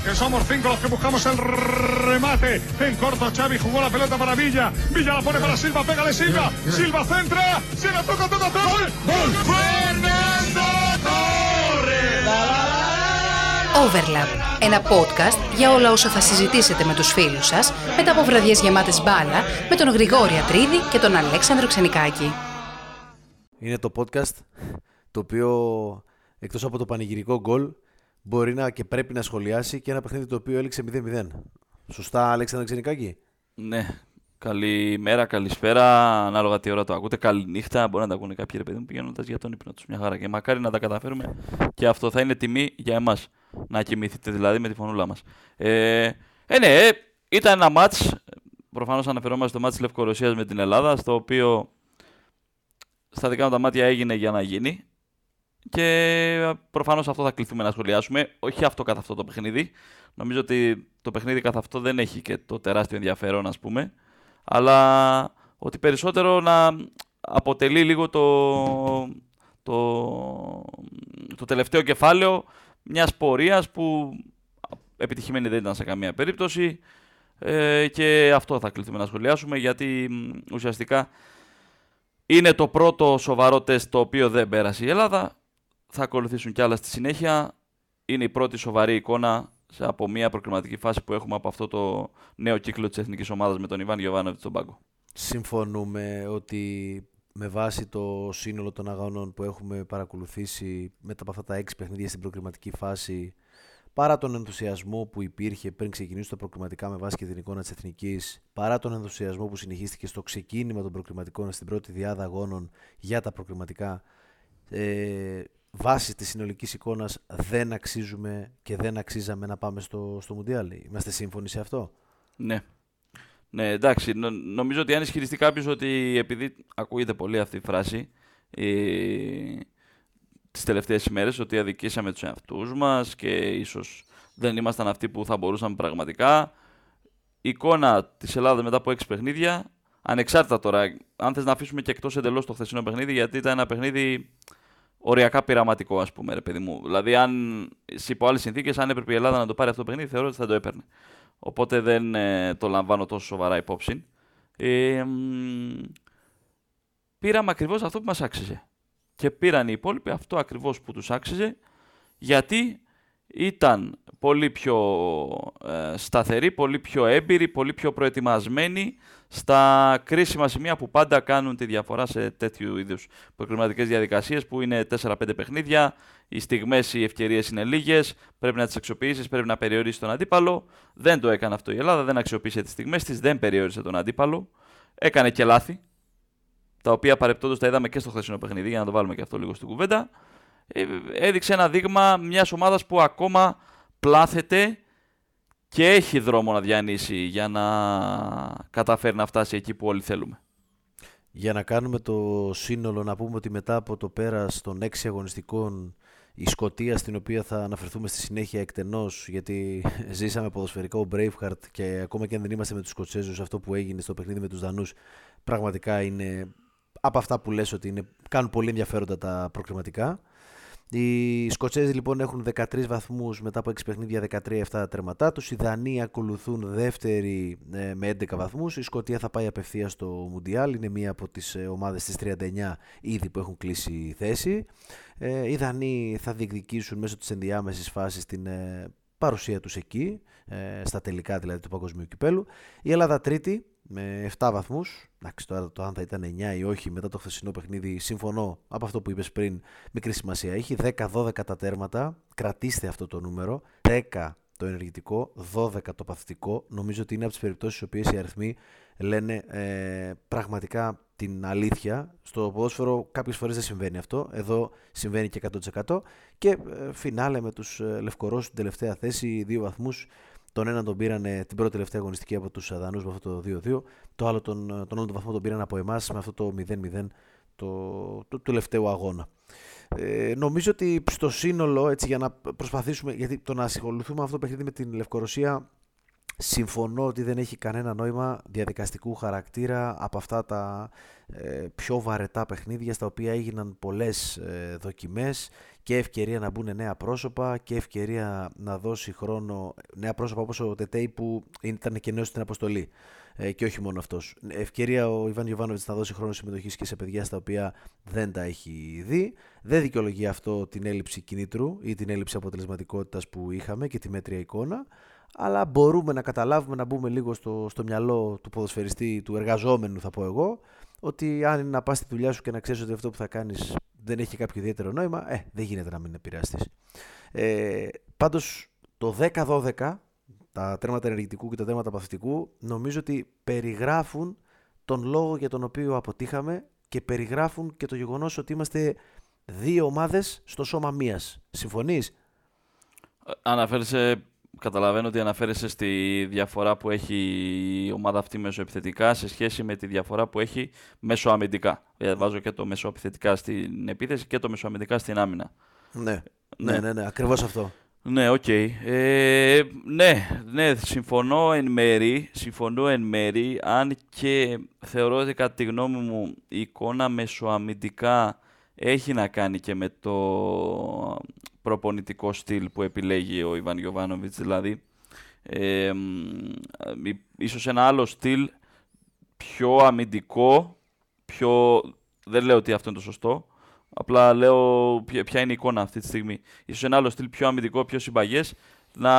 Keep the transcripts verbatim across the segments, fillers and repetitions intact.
que somos cinco los que buscamos el remate. En corto, Xavi jugó la pelota para Villa. Villa la pone para Silva, pégale Silva. Silva centra, se la toca, toca, toca. ¡Gol! ¡Gol! ¡Fernando Torres! Overlap, ένα podcast για όλα όσα θα συζητήσετε με τους φίλους σας μετά από βραδιές γεμάτες μπάλα με τον Γρηγόρη Ατρίδη και τον Αλέξανδρο Ξενικάκη. Είναι το podcast το οποίο εκτός από το πανηγυρικό γκολ μπορεί να και πρέπει να σχολιάσει και ένα παιχνίδι το οποίο έληξε μηδέν μηδέν. Σωστά, Αλέξανδρο Ξενικάκη? Ναι. Καλημέρα, καλησπέρα, ανάλογα τι ώρα το ακούτε. Καληνύχτα, μπορεί να τα ακούνε κάποιοι ρε παιδί μου πηγαίνοντας για τον ύπνο τους. Μια χαρά. Και μακάρι να τα καταφέρουμε και αυτό θα είναι τιμή για εμάς. Να κοιμηθείτε δηλαδή με τη φωνούλα μας. Ε, ε ναι, ε, ήταν ένα μάτς. Προφανώς αναφερόμαστε στο μάτς της Λευκορωσίας με την Ελλάδα, στο οποίο στα δικά μου τα μάτια έγινε για να γίνει. Και προφανώς αυτό θα κληθούμε να σχολιάσουμε. Όχι αυτό καθ' αυτό το παιχνίδι. Νομίζω ότι το παιχνίδι καθ' αυτό δεν έχει και το τεράστιο ενδιαφέρον, ας πούμε. Αλλά ότι περισσότερο να αποτελεί λίγο το, το, το τελευταίο κεφάλαιο μιας πορείας που επιτυχημένη δεν ήταν σε καμία περίπτωση, ε, και αυτό θα κληθούμε να σχολιάσουμε, γιατί ουσιαστικά είναι το πρώτο σοβαρό τεστ το οποίο δεν πέρασε η Ελλάδα. Θα ακολουθήσουν κι άλλα στη συνέχεια. Είναι η πρώτη σοβαρή εικόνα από μια προκριματική φάση που έχουμε από αυτό το νέο κύκλο της εθνικής ομάδας με τον Ιβάν Γιοβάνοβιτς στον πάγκο. Συμφωνούμε ότι με βάση το σύνολο των αγώνων που έχουμε παρακολουθήσει μετά από αυτά τα έξι παιχνίδια στην προκριματική φάση, παρά τον ενθουσιασμό που υπήρχε πριν ξεκινήσουν τα προκριματικά με βάση και την εικόνα της εθνικής, παρά τον ενθουσιασμό που συνεχίστηκε στο ξεκίνημα των προκριματικών στην πρώτη διάδα αγώνων για τα προκριματικά, ε, βάσει της συνολικής εικόνας δεν αξίζουμε και δεν αξίζαμε να πάμε στο, στο Μουντιάλ. Είμαστε σύμφωνοι σε αυτό? Ναι. Ναι, εντάξει. Νο, νομίζω ότι αν ισχυριστεί κάποιος ότι, επειδή ακούγεται πολύ αυτή η φράση ε, τις τελευταίες ημέρες, ότι αδικήσαμε τους εαυτούς μας και ίσως δεν ήμασταν αυτοί που θα μπορούσαμε πραγματικά, η εικόνα της Ελλάδας μετά από έξι παιχνίδια, ανεξάρτητα τώρα, αν θες να αφήσουμε και εκτός εντελώς το χθεσινό παιχνίδι, γιατί ήταν ένα παιχνίδι οριακά πειραματικό, ας πούμε, ρε παιδί μου. Δηλαδή, αν υπό άλλες συνθήκες, αν έπρεπε η Ελλάδα να το πάρει αυτό το παιχνίδι, θεωρώ ότι θα το έπαιρνε. Οπότε δεν ε, το λαμβάνω τόσο σοβαρά υπόψη. Ε, μ, πήραμε ακριβώς αυτό που μας άξιζε. Και πήραν οι υπόλοιποι αυτό ακριβώς που τους άξιζε, γιατί ήταν πολύ πιο ε, σταθεροί, πολύ πιο έμπειροι, πολύ πιο προετοιμασμένοι στα κρίσιμα σημεία που πάντα κάνουν τη διαφορά σε τέτοιου είδους προκριματικές διαδικασίες, που είναι τέσσερα πέντε παιχνίδια, οι στιγμές, οι ευκαιρίες είναι λίγες, πρέπει να τις αξιοποιήσεις, πρέπει να περιορίσεις τον αντίπαλο. Δεν το έκανε αυτό η Ελλάδα, δεν αξιοποίησε τις στιγμές της, δεν περιόρισε τον αντίπαλο, έκανε και λάθη, τα οποία παρεπτόντως τα είδαμε και στο χθεσινό παιχνίδι, για να το βάλουμε και αυτό λίγο στην κουβέντα. Έδειξε ένα δείγμα μιας ομάδας που ακόμα πλάθεται και έχει δρόμο να διανύσει για να καταφέρει να φτάσει εκεί που όλοι θέλουμε. Για να κάνουμε το σύνολο, να πούμε ότι μετά από το πέρας των έξι αγωνιστικών, η Σκωτία, στην οποία θα αναφερθούμε στη συνέχεια εκτενώς, γιατί ζήσαμε ποδοσφαιρικό Braveheart και ακόμα και αν δεν είμαστε με τους Σκοτσέζους, αυτό που έγινε στο παιχνίδι με τους Δανούς πραγματικά είναι από αυτά που λες ότι είναι, κάνουν πολύ ενδιαφέροντα τα προκριματικά. Οι Σκοτσέζοι λοιπόν έχουν δεκατρείς βαθμούς μετά από έξι παιχνίδια, δεκατρία επτά τερματά τους. Οι Δανείοι ακολουθούν δεύτεροι ε, με έντεκα βαθμούς. Η Σκωτία θα πάει απευθείας στο Μουντιάλ. Είναι μία από τις ε, ομάδες της τριάντα εννιά ήδη που έχουν κλείσει θέση. Ε, οι Δανείοι θα διεκδικήσουν μέσω της ενδιάμεσης φάσης την ε, παρουσία τους εκεί, ε, στα τελικά δηλαδή του Παγκοσμίου Κυπέλου. Η Ελλάδα τρίτη με επτά βαθμούς. Εντάξει, τώρα το αν θα ήταν εννιά ή όχι μετά το χθεσινό παιχνίδι, συμφωνώ από αυτό που είπες πριν, μικρή σημασία έχει. δέκα δώδεκα τα τέρματα, κρατήστε αυτό το νούμερο. δέκα το ενεργητικό, δώδεκα το παθητικό. Νομίζω ότι είναι από τις περιπτώσεις στις οποίες οι αριθμοί λένε ε, πραγματικά την αλήθεια. Στο ποδόσφαιρο κάποιες φορές δεν συμβαίνει αυτό. Εδώ συμβαίνει και εκατό τοις εκατό. Και ε, φινάλε με τους ε, Λευκορώσους στην τελευταία θέση, δύο βαθμούς. Τον έναν τον πήραν την πρώτη τελευταία αγωνιστική από τους Δανούς με αυτό το δύο δύο. Το άλλο τον, τον άλλο τον βαθμό τον πήραν από εμάς με αυτό το μηδέν μηδέν το, το, το τελευταίο αγώνα. Ε, νομίζω ότι στο σύνολο, έτσι, για να προσπαθήσουμε, γιατί το να ασχοληθούμε αυτό το παιχνίδι με την Λευκορωσία συμφωνώ ότι δεν έχει κανένα νόημα διαδικαστικού χαρακτήρα από αυτά τα ε, πιο βαρετά παιχνίδια στα οποία έγιναν πολλές ε, δοκιμές και ευκαιρία να μπουν νέα πρόσωπα και ευκαιρία να δώσει χρόνο νέα πρόσωπα όπως ο Τετέι που ήταν και νέος στην αποστολή. Ε, και όχι μόνο αυτός. Ευκαιρία ο Ιβάν Γιοβάνοβιτς να δώσει χρόνο συμμετοχής και σε παιδιά στα οποία δεν τα έχει δει. Δεν δικαιολογεί αυτό την έλλειψη κινήτρου ή την έλλειψη αποτελεσματικότητας που είχαμε και τη μέτρια εικόνα. Αλλά μπορούμε να καταλάβουμε, να μπούμε λίγο στο, στο μυαλό του ποδοσφαιριστή, του εργαζόμενου θα πω εγώ, ότι αν είναι να πας στη δουλειά σου και να ξέρεις ότι αυτό που θα κάνεις δεν έχει κάποιο ιδιαίτερο νόημα, ε, δεν γίνεται να μην επηρεαστείς. Ε, πάντως το δέκα δώδεκα, τα τέρματα ενεργητικού και τα τέρματα παθητικού, νομίζω ότι περιγράφουν τον λόγο για τον οποίο αποτύχαμε και περιγράφουν και το γεγονός ότι είμαστε δύο ομάδες στο σώμα μίας. Συμφωνείς? Αναφέρεσαι, καταλαβαίνω ότι αναφέρεσαι στη διαφορά που έχει η ομάδα αυτή μεσοεπιθετικά σε σχέση με τη διαφορά που έχει μεσοαμυντικά. Βάζω και το μεσοεπιθετικά στην επίθεση και το μεσοαμυντικά στην άμυνα. Ναι, ναι, ναι, ναι, ναι, ακριβώς αυτό. Ναι, οκ. Okay. Ε, ναι, ναι, συμφωνώ εν μέρη, συμφωνώ εν μέρη, αν και θεωρώ ότι κατά τη γνώμη μου η εικόνα μεσοαμυντικά έχει να κάνει και με το προπονητικό στυλ που επιλέγει ο Ιβάν Γιοβάνοβιτς, δηλαδή ε, ίσως ένα άλλο στυλ πιο αμυντικό, πιο... δεν λέω ότι αυτό είναι το σωστό, απλά λέω ποια είναι η εικόνα αυτή τη στιγμή. Ίσως ένα άλλο στυλ πιο αμυντικό, πιο συμπαγές, να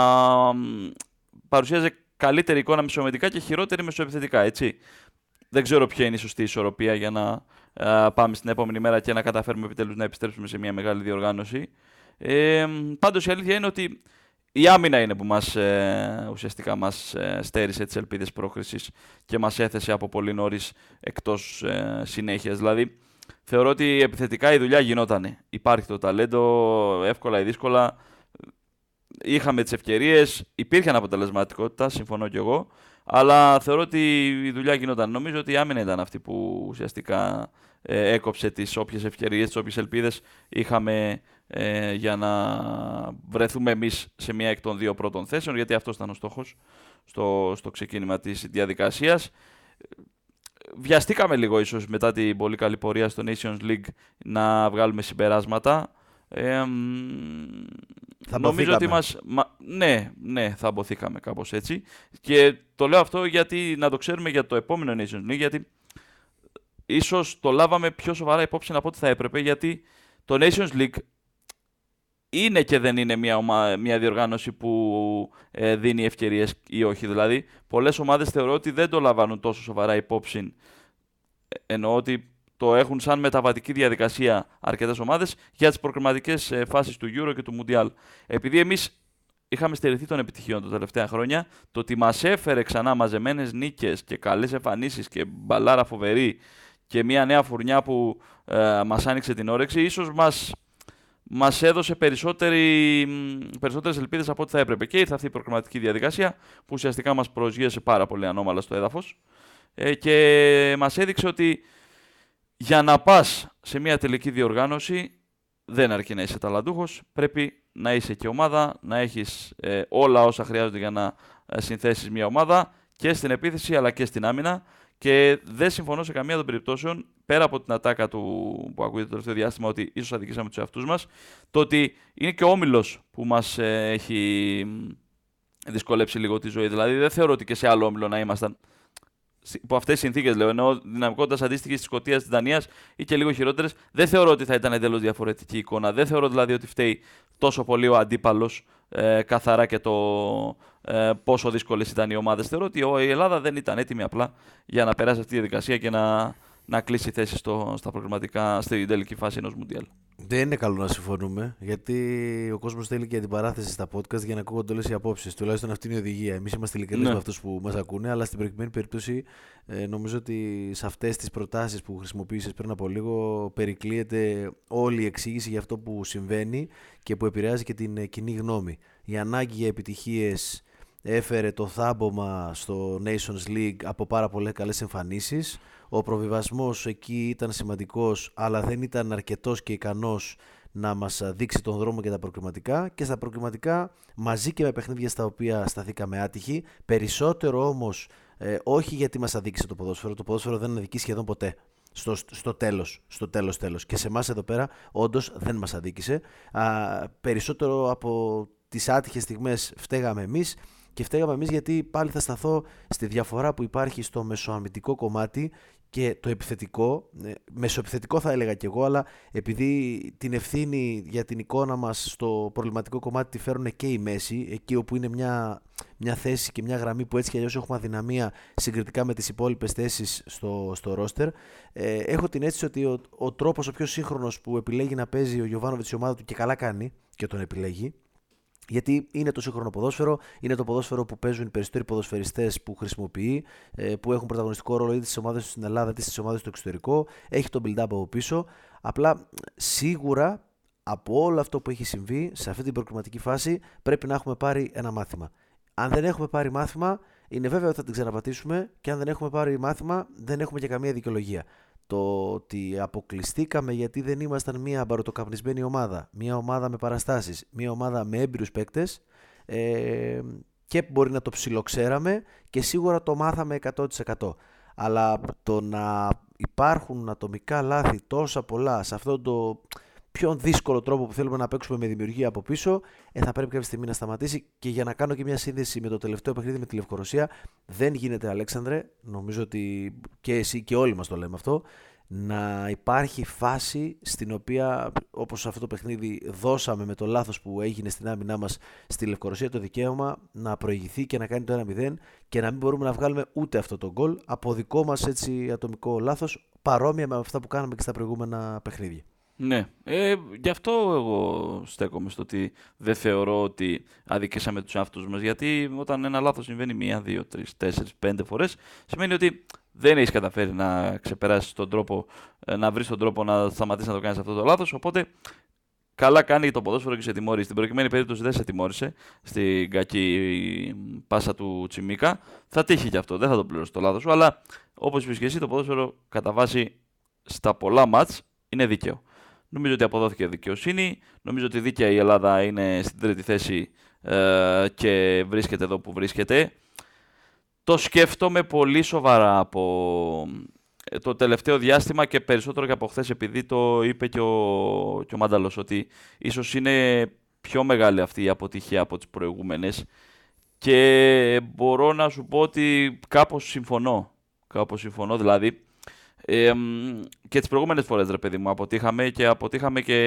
παρουσιάζει καλύτερη εικόνα μεσοαμυντικά και χειρότερη μεσοεπιθετικά, έτσι. Δεν ξέρω ποια είναι η σωστή ισορροπία για να α, πάμε στην επόμενη μέρα και να καταφέρουμε επιτέλους να επιστρέψουμε σε μια μεγάλη διοργάνωση. Ε, πάντως η αλήθεια είναι ότι η άμυνα είναι που μας, ε, ουσιαστικά μας ε, στέρισε τις ελπίδες πρόκρισης και μας έθεσε από πολύ νωρίς εκτός ε, συνέχειας. Δηλαδή, θεωρώ ότι επιθετικά η δουλειά γινότανε. Υπάρχει το ταλέντο, εύκολα ή δύσκολα. Είχαμε τις ευκαιρίες, υπήρχε αποτελεσματικότητα, συμφωνώ κι εγώ. Αλλά θεωρώ ότι η δουλειά γινόταν. Νομίζω ότι η άμυνα ήταν αυτή που ουσιαστικά ε, έκοψε τις όποιες ευκαιρίες, τις όποιες ελπίδες είχαμε ε, για να βρεθούμε εμείς σε μία εκ των δύο πρώτων θέσεων, γιατί αυτός ήταν ο στόχος στο, στο ξεκίνημα της διαδικασίας. Βιαστήκαμε λίγο ίσως μετά την πολύ καλή πορεία στο Nations League να βγάλουμε συμπεράσματα. Ε, Θα νομίζω ότι μας... Μα, ναι, ναι, θα αμποθήκαμε κάπως έτσι. Και το λέω αυτό γιατί να το ξέρουμε για το επόμενο Nations League, γιατί ίσως το λάβαμε πιο σοβαρά υπόψη από ό,τι θα έπρεπε, γιατί το Nations League είναι και δεν είναι μια, ομα... μια διοργάνωση που ε, δίνει ευκαιρίες ή όχι. Δηλαδή, πολλές ομάδες θεωρώ ότι δεν το λαμβάνουν τόσο σοβαρά υπόψη, εννοώ ότι το έχουν σαν μεταβατική διαδικασία αρκετές ομάδες για τις προκριματικές ε, φάσεις του Euro και του Mundial. Επειδή εμείς είχαμε στερηθεί των επιτυχιών τα τελευταία χρόνια, το ότι μας έφερε ξανά μαζεμένες νίκες και καλές εμφανίσεις και μπαλάρα φοβερή και μια νέα φουρνιά που ε, μας άνοιξε την όρεξη, ίσως μας, μας έδωσε περισσότερες ελπίδες από ό,τι θα έπρεπε. Και ήρθε αυτή η προκριματική διαδικασία που ουσιαστικά μας προσγείωσε πάρα πολύ ανώμαλα στο έδαφος ε, και μας έδειξε ότι για να πας σε μια τελική διοργάνωση δεν αρκεί να είσαι ταλαντούχος, πρέπει να είσαι και ομάδα, να έχεις ε, όλα όσα χρειάζονται για να ε, συνθέσεις μια ομάδα και στην επίθεση αλλά και στην άμυνα. Και δεν συμφωνώ σε καμία των περιπτώσεων, πέρα από την ατάκα του που ακούγεται το τελευταίο διάστημα ότι ίσως αδικήσαμε τους εαυτούς μας, το ότι είναι και ο όμιλος που μας ε, έχει δυσκολέψει λίγο τη ζωή. Δηλαδή δεν θεωρώ ότι και σε άλλο όμιλο να ήμασταν υπό αυτές τις συνθήκες, λέω, ενώ δυναμικότητας αντίστοιχης της Σκωτίας, της Δανίας ή και λίγο χειρότερες, δεν θεωρώ ότι θα ήταν εντελώς διαφορετική εικόνα. Δεν θεωρώ δηλαδή ότι φταίει τόσο πολύ ο αντίπαλος ε, καθαρά και το ε, πόσο δύσκολες ήταν οι ομάδες. Θεωρώ ότι η Ελλάδα δεν ήταν έτοιμη απλά για να περάσει αυτή τη διαδικασία και να, να κλείσει θέση στο, στα προγραμματικά, στην τελική φάση ενός Μουντιάλ. Δεν είναι καλό να συμφωνούμε, γιατί ο κόσμος θέλει και αντιπαράθεση στα podcast για να ακούγονται όλες οι απόψεις. Τουλάχιστον αυτή είναι η οδηγία. Εμείς είμαστε ειλικρινείς ναι. με αυτούς που μας ακούνε, αλλά στην προκειμένη περίπτωση ε, νομίζω ότι σε αυτές τις προτάσεις που χρησιμοποίησες πριν από λίγο περικλείεται όλη η εξήγηση για αυτό που συμβαίνει και που επηρεάζει και την κοινή γνώμη. Η ανάγκη για επιτυχίες έφερε το θάμπομα στο Nations League από πάρα πολλές καλές εμφανίσεις. Ο προβιβασμός εκεί ήταν σημαντικός, αλλά δεν ήταν αρκετός και ικανός να μας δείξει τον δρόμο για τα προκριματικά, και στα προκριματικά μαζί και με παιχνίδια στα οποία σταθήκαμε άτυχοι, περισσότερο όμως ε, όχι γιατί μας αδίκησε το ποδόσφαιρο, το ποδόσφαιρο δεν αδικεί σχεδόν ποτέ. Στο, στο τέλος, στο τέλος, τέλος. Και σε εμάς εδώ πέρα όντως δεν μας αδίκησε. Α, περισσότερο από τις άτυχες στιγμές φταίγαμε εμείς, και φταίγαμε εμείς γιατί πάλι θα σταθώ στη διαφορά που υπάρχει στο μεσοαμυντικό κομμάτι και το επιθετικό, μεσοεπιθετικό θα έλεγα κι εγώ, αλλά επειδή την ευθύνη για την εικόνα μας στο προβληματικό κομμάτι τη φέρουν και η μέση, εκεί όπου είναι μια, μια θέση και μια γραμμή που έτσι κι αλλιώς έχουμε αδυναμία συγκριτικά με τις υπόλοιπες θέσεις στο, στο ρόστερ, ε, έχω την αίσθηση ότι ο, ο τρόπος ο πιο σύγχρονος που επιλέγει να παίζει ο Γιοβάνοβιτς η ομάδα του, και καλά κάνει και τον επιλέγει, γιατί είναι το σύγχρονο ποδόσφαιρο, είναι το ποδόσφαιρο που παίζουν οι περισσότεροι ποδοσφαιριστές που χρησιμοποιεί, που έχουν πρωταγωνιστικό ρόλο είτε στις ομάδες του στην Ελλάδα είτε στις ομάδες του εξωτερικό, έχει τον build-up από πίσω. Απλά σίγουρα από όλο αυτό που έχει συμβεί σε αυτή την προκριματική φάση πρέπει να έχουμε πάρει ένα μάθημα. Αν δεν έχουμε πάρει μάθημα, είναι βέβαιο ότι θα την ξαναπατήσουμε, και αν δεν έχουμε πάρει μάθημα, δεν έχουμε και καμία δικαιολογία. Το ότι αποκλειστήκαμε γιατί δεν ήμασταν μια μπαρωτοκαπνισμένη ομάδα, μια ομάδα με παραστάσεις, μια ομάδα με έμπειρους παίκτες, ε, και μπορεί να το ψιλοξέραμε και σίγουρα το μάθαμε εκατό τοις εκατό. Αλλά το να υπάρχουν ατομικά λάθη τόσα πολλά σε αυτό το πιο δύσκολο τρόπο που θέλουμε να παίξουμε με δημιουργία από πίσω, ε, θα πρέπει κάποια στιγμή να σταματήσει. Και για να κάνω και μια σύνδεση με το τελευταίο παιχνίδι με τη Λευκορωσία, δεν γίνεται, Αλέξανδρε, νομίζω ότι και εσύ και όλοι μας το λέμε αυτό, να υπάρχει φάση στην οποία, όπως αυτό το παιχνίδι, δώσαμε με το λάθος που έγινε στην άμυνά μας στη Λευκορωσία το δικαίωμα να προηγηθεί και να κάνει το ένα μηδέν, και να μην μπορούμε να βγάλουμε ούτε αυτό το γκολ από δικό μας έτσι ατομικό λάθος, παρόμοια με αυτά που κάναμε και στα προηγούμενα παιχνίδια. Ναι, ε, γι' αυτό εγώ στέκομαι στο ότι δεν θεωρώ ότι αδικήσαμε τους εαυτούς μας, γιατί όταν ένα λάθος συμβαίνει μία, δύο, τρεις, τέσσερις, πέντε φορές, σημαίνει ότι δεν έχεις καταφέρει να ξεπεράσεις τον τρόπο, να βρεις τον τρόπο να σταματήσεις να το κάνεις αυτό το λάθος, οπότε καλά κάνει το ποδόσφαιρο και σε τιμώρησε. Στην προκειμένη περίπτωση δεν σε τιμώρησε στην κακή πάσα του Τσιμίκα, θα τύχει κι αυτό, δεν θα το πληρώσει το λάθος σου, αλλά όπως είπες και εσύ, το ποδόσφαιρο κατά βάση στα πολλά μάτς είναι δίκαιο. Νομίζω ότι αποδόθηκε δικαιοσύνη, νομίζω ότι δίκαια η Ελλάδα είναι στην τρίτη θέση ε, και βρίσκεται εδώ που βρίσκεται. Το σκέφτομαι πολύ σοβαρά από το τελευταίο διάστημα και περισσότερο και από χθες, επειδή το είπε και ο, και ο Μάνταλος, ότι ίσως είναι πιο μεγάλη αυτή η αποτυχία από τις προηγούμενες, και μπορώ να σου πω ότι κάπως συμφωνώ. Κάπως συμφωνώ, δηλαδή ε, και τις προηγούμενες φορές, ρε παιδί μου, αποτύχαμε και αποτύχαμε και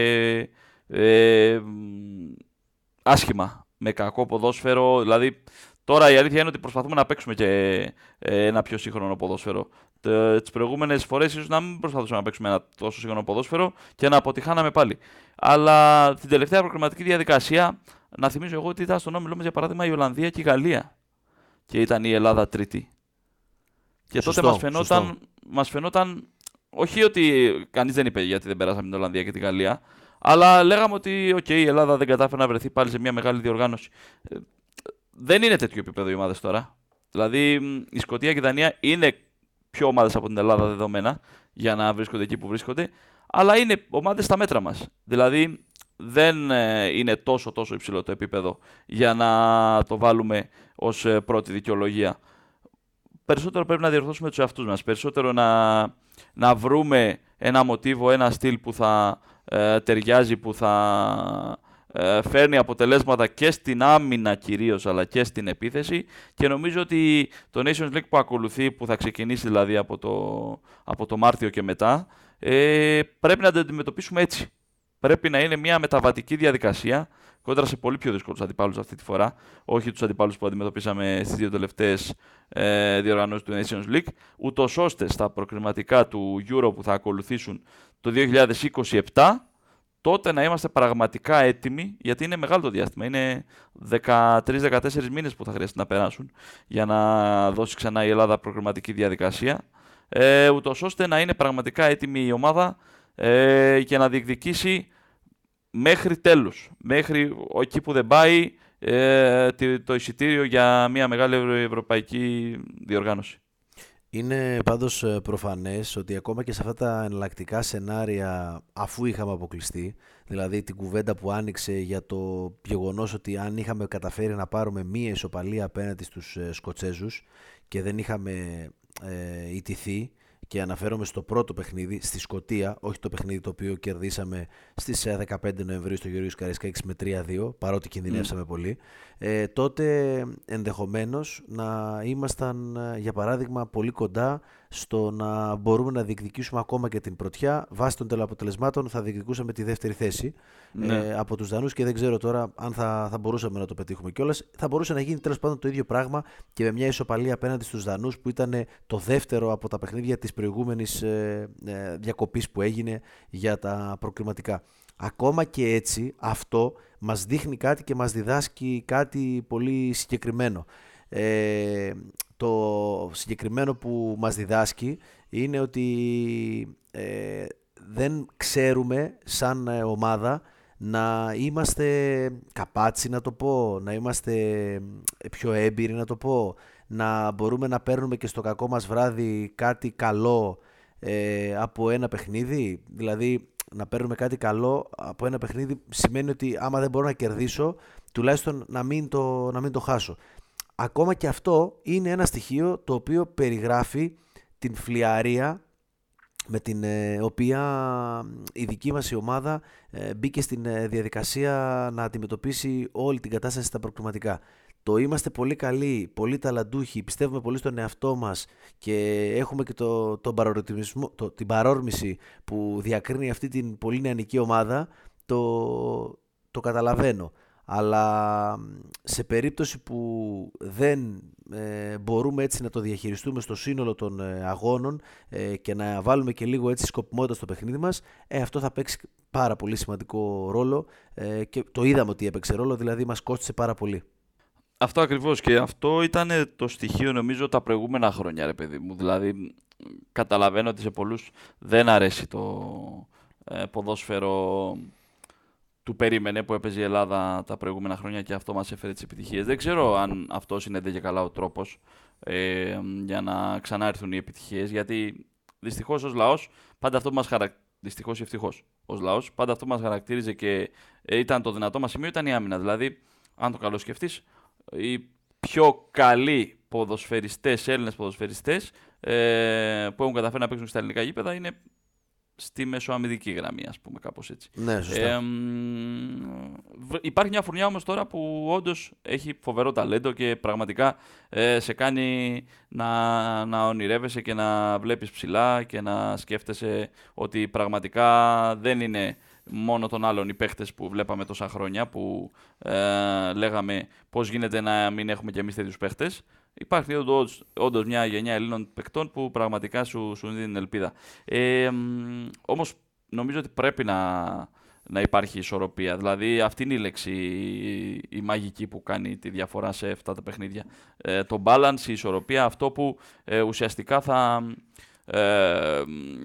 ε, άσχημα, με κακό ποδόσφαιρο, δηλαδή. Τώρα η αλήθεια είναι ότι προσπαθούμε να παίξουμε και ε, ένα πιο σύγχρονο ποδόσφαιρο. Τις προηγούμενες φορές ίσως να μην προσπαθούσαμε να παίξουμε ένα τόσο σύγχρονο ποδόσφαιρο και να αποτυχάναμε πάλι. Αλλά την τελευταία προκριματική διαδικασία, να θυμίζω εγώ ότι ήταν στον όμιλό μας για παράδειγμα η Ολλανδία και η Γαλλία. Και ήταν η Ελλάδα τρίτη. Και σωστό, τότε μας φαινόταν, μας φαινόταν, όχι ότι κανείς δεν είπε γιατί δεν περάσαμε την Ολλανδία και τη Γαλλία, αλλά λέγαμε ότι okay, η Ελλάδα δεν κατάφερε να βρεθεί πάλι σε μια μεγάλη διοργάνωση. Δεν είναι τέτοιο επίπεδο οι ομάδες τώρα. Δηλαδή η Σκωτία και η Δανία είναι πιο ομάδες από την Ελλάδα δεδομένα για να βρίσκονται εκεί που βρίσκονται, αλλά είναι ομάδες στα μέτρα μας. Δηλαδή δεν είναι τόσο τόσο υψηλό το επίπεδο για να το βάλουμε ως πρώτη δικαιολογία. Περισσότερο πρέπει να διορθώσουμε τους εαυτούς μας, περισσότερο να, να βρούμε ένα μοτίβο, ένα στυλ που θα ε, ταιριάζει, που θα ε, φέρνει αποτελέσματα και στην άμυνα κυρίως, αλλά και στην επίθεση, και νομίζω ότι το Nations League που ακολουθεί, που θα ξεκινήσει δηλαδή από το, από το Μάρτιο και μετά, ε, πρέπει να το αντιμετωπίσουμε έτσι. Πρέπει να είναι μια μεταβατική διαδικασία κόντρα σε πολύ πιο δύσκολους αντιπάλους αυτή τη φορά, όχι τους αντιπάλους που αντιμετωπίσαμε στις δύο τελευταίες ε, διοργανώσεις του Nations League, ούτως ώστε στα προκριματικά του Euro που θα ακολουθήσουν το δύο χιλιάδες είκοσι επτά, τότε να είμαστε πραγματικά έτοιμοι, γιατί είναι μεγάλο το διάστημα, είναι δεκατρείς με δεκατέσσερις μήνες που θα χρειαστεί να περάσουν για να δώσει ξανά η Ελλάδα προκριματική διαδικασία, ε, ούτως ώστε να είναι πραγματικά έτοιμη η ομάδα ε, και να διεκδικήσει μέχρι τέλους, μέχρι εκεί που δεν πάει ε, το εισιτήριο για μια μεγάλη ευρωπαϊκή διοργάνωση. Είναι πάντως ε, προφανές ότι ακόμα και σε αυτά τα εναλλακτικά σενάρια, αφού είχαμε αποκλειστεί, δηλαδή την κουβέντα που άνοιξε για το γεγονός ότι αν είχαμε καταφέρει να πάρουμε μία ισοπαλία απέναντι στους ε, Σκοτσέζους και δεν είχαμε ε, ιτηθεί, και αναφέρομαι στο πρώτο παιχνίδι, στη Σκωτία, όχι το παιχνίδι το οποίο κερδίσαμε στις δεκαπέντε Νοεμβρίου στο Γεωργίος Καραϊσκάκης με τρία δύο, παρότι κινδυνεύσαμε mm. πολύ, ε, τότε ενδεχομένως να ήμασταν, για παράδειγμα, πολύ κοντά στο να μπορούμε να διεκδικήσουμε ακόμα και την πρωτιά. Βάσει των τελαποτελεσμάτων θα διεκδικούσαμε τη δεύτερη θέση ναι. ε, από τους Δανούς και δεν ξέρω τώρα αν θα, θα μπορούσαμε να το πετύχουμε κιόλας. Θα μπορούσε να γίνει τέλος πάντων το ίδιο πράγμα και με μια ισοπαλία απέναντι στους Δανούς που ήταν το δεύτερο από τα παιχνίδια της προηγούμενης ε, ε, διακοπής που έγινε για τα προκριματικά. Ακόμα και έτσι αυτό μας δείχνει κάτι και μας διδάσκει κάτι πολύ συγκεκριμένο. Ε, το συγκεκριμένο που μας διδάσκει είναι ότι ε, δεν ξέρουμε σαν ομάδα να είμαστε καπάτσι, να το πω, να είμαστε πιο έμπειροι, να το πω, να μπορούμε να παίρνουμε και στο κακό μας βράδυ κάτι καλό ε, από ένα παιχνίδι. Δηλαδή να παίρνουμε κάτι καλό από ένα παιχνίδι σημαίνει ότι άμα δεν μπορώ να κερδίσω, τουλάχιστον να μην το, να μην το χάσω. Ακόμα και αυτό είναι ένα στοιχείο το οποίο περιγράφει την φλιαρία με την ε, οποία η δική μας η ομάδα ε, μπήκε στην ε, διαδικασία να αντιμετωπίσει όλη την κατάσταση στα προκριματικά. Το είμαστε πολύ καλοί, πολύ ταλαντούχοι, πιστεύουμε πολύ στον εαυτό μας και έχουμε και το, το το, την παρόρμηση που διακρίνει αυτή την πολύ νεανική ομάδα, το, το καταλαβαίνω. Αλλά σε περίπτωση που δεν ε, μπορούμε έτσι να το διαχειριστούμε στο σύνολο των ε, αγώνων ε, και να βάλουμε και λίγο έτσι σκοπιμότητα στο παιχνίδι μας, ε, αυτό θα παίξει πάρα πολύ σημαντικό ρόλο ε, και το είδαμε ότι έπαιξε ρόλο, δηλαδή μας κόστησε πάρα πολύ. Αυτό ακριβώς, και αυτό ήταν το στοιχείο νομίζω τα προηγούμενα χρόνια, ρε παιδί μου. Δηλαδή καταλαβαίνω ότι σε πολλούς δεν αρέσει το ε, ποδόσφαιρο του περίμενε που έπαιζε η Ελλάδα τα προηγούμενα χρόνια και αυτό μας έφερε τις επιτυχίες. Δεν ξέρω αν αυτός είναι δε και καλά ο τρόπος ε, για να ξανά έρθουν οι επιτυχίες, γιατί δυστυχώς ως λαός πάντα αυτό που μας χαρακτηρίζει, δυστυχώς ή ευτυχώς ως λαός, πάντα αυτό που μας χαρακτήριζε και ε, ήταν το δυνατό μας σημείο ήταν η άμυνα. Δηλαδή, αν το καλό σκεφτείς, οι πιο καλοί ποδοσφαιριστές, Έλληνες ποδοσφαιριστές ε, που έχουν καταφέρει να παίξουν στα ελληνικά γήπεδα είναι στη μεσοαμυντική γραμμή, ας πούμε, κάπως έτσι. Ναι, σωστά. Ε, υπάρχει μια φουρνιά όμως τώρα που όντως έχει φοβερό ταλέντο και πραγματικά ε, σε κάνει να, να ονειρεύεσαι και να βλέπεις ψηλά και να σκέφτεσαι ότι πραγματικά δεν είναι μόνο των άλλων οι παίχτες που βλέπαμε τόσα χρόνια που ε, λέγαμε πώς γίνεται να μην έχουμε και εμείς τέτοιους παίχτες. Υπάρχει όντως, όντως μια γενιά Ελλήνων παικτών που πραγματικά σου, σου δίνει ελπίδα. Ε, όμως νομίζω ότι πρέπει να, να υπάρχει ισορροπία. Δηλαδή αυτή είναι η λέξη, η, η μαγική που κάνει τη διαφορά σε αυτά τα παιχνίδια. Ε, το balance, η ισορροπία, αυτό που ε, ουσιαστικά θα, ε,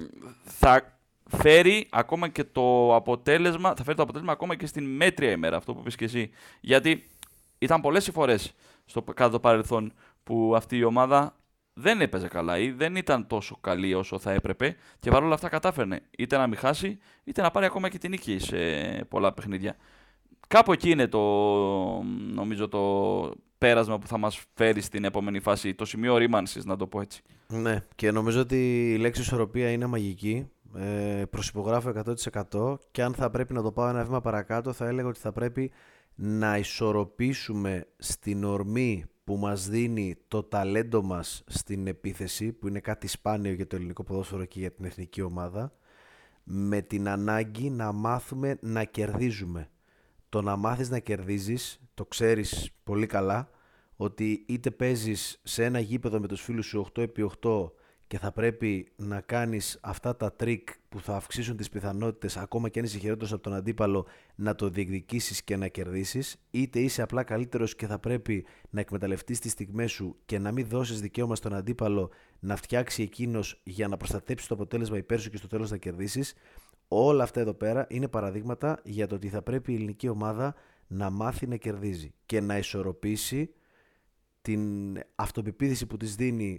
θα φέρει ακόμα και το αποτέλεσμα, θα φέρει το αποτέλεσμα ακόμα και στην μέτρια ημέρα, αυτό που πεις και εσύ. Γιατί ήταν πολλές οι φορές στο, κατά το παρελθόν που αυτή η ομάδα δεν έπαιζε καλά ή δεν ήταν τόσο καλή όσο θα έπρεπε και παρόλα αυτά κατάφερνε είτε να μην χάσει είτε να πάρει ακόμα και την νίκη σε πολλά παιχνίδια. Κάπου εκεί είναι το, νομίζω, το πέρασμα που θα μας φέρει στην επόμενη φάση, το σημείο ρήμανσης, να το πω έτσι. Ναι, και νομίζω ότι η λέξη ισορροπία είναι μαγική. Ε, προσυπογράφω εκατό τοις εκατό και αν θα πρέπει να το πάω ένα βήμα παρακάτω θα έλεγα ότι θα πρέπει να ισορροπήσουμε στην ορμή που μας δίνει το ταλέντο μας στην επίθεση, που είναι κάτι σπάνιο για το ελληνικό ποδόσφαιρο και για την εθνική ομάδα, με την ανάγκη να μάθουμε να κερδίζουμε. Το να μάθεις να κερδίζεις, το ξέρεις πολύ καλά, ότι είτε παίζεις σε ένα γήπεδο με τους φίλους σου οκτώ επί οκτώ και θα πρέπει να κάνεις αυτά τα τρίκ που θα αυξήσουν τις πιθανότητες, ακόμα και αν είσαι χειρότερος από τον αντίπαλο, να το διεκδικήσεις και να κερδίσεις, είτε είσαι απλά καλύτερος και θα πρέπει να εκμεταλλευτείς τις στιγμές σου και να μην δώσεις δικαίωμα στον αντίπαλο να φτιάξει εκείνος για να προστατέψει το αποτέλεσμα υπέρ σου και στο τέλος να κερδίσεις. Όλα αυτά εδώ πέρα είναι παραδείγματα για το ότι θα πρέπει η ελληνική ομάδα να μάθει να κερδίζει και να ισορροπήσει την αυτοπεποίθηση που της δίνει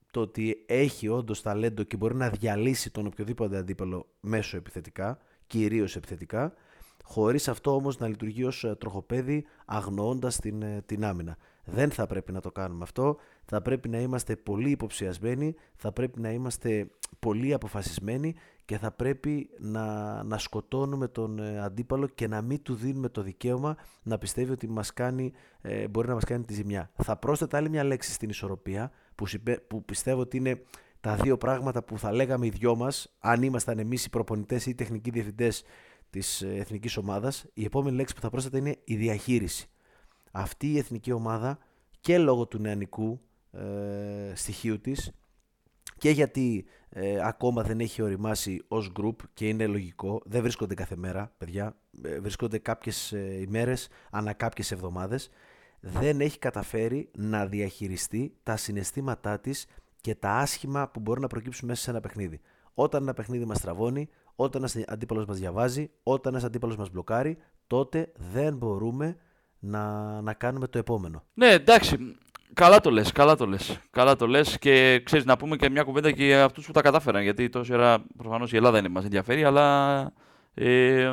το ότι έχει όντως ταλέντο και μπορεί να διαλύσει τον οποιοδήποτε αντίπαλο μέσω επιθετικά, κυρίως επιθετικά, χωρίς αυτό όμως να λειτουργεί ως τροχοπέδι αγνοώντας την, την άμυνα. Δεν θα πρέπει να το κάνουμε αυτό, θα πρέπει να είμαστε πολύ υποψιασμένοι, θα πρέπει να είμαστε πολύ αποφασισμένοι και θα πρέπει να, να σκοτώνουμε τον αντίπαλο και να μην του δίνουμε το δικαίωμα να πιστεύει ότι μας κάνει, ε, μπορεί να μας κάνει τη ζημιά. Θα πρόσθετα άλλη μια λέξη στην ισορροπία που, που πιστεύω ότι είναι τα δύο πράγματα που θα λέγαμε οι δυο μας αν ήμασταν εμείς οι προπονητές ή οι τεχνικοί διευθυντές της εθνικής ομάδας. Η επόμενη λέξη που θα πρόσθετα είναι η διαχείριση. Αυτή η εθνική ομάδα και λόγω του νεανικού ε, στοιχείου της και γιατί ε, ακόμα δεν έχει οριμάσει ως group και είναι λογικό, δεν βρίσκονται κάθε μέρα παιδιά, ε, βρίσκονται κάποιες ε, ημέρες ανά κάποιες εβδομάδες, δεν έχει καταφέρει να διαχειριστεί τα συναισθήματά της και τα άσχημα που μπορεί να προκύψουν μέσα σε ένα παιχνίδι. Όταν ένα παιχνίδι μας τραβώνει, όταν ένας αντίπαλος μας διαβάζει, όταν ένας αντίπαλος μας μπλοκάρει, τότε δεν μπορούμε να, να κάνουμε το επόμενο. Ναι, εντάξει. Καλά το λες, καλά το λες. Καλά το λες και ξέρεις να πούμε και μια κουβέντα και για αυτούς που τα κατάφεραν. Γιατί τόση ώρα προφανώς η Ελλάδα είναι μας ενδιαφέρει, αλλά ε,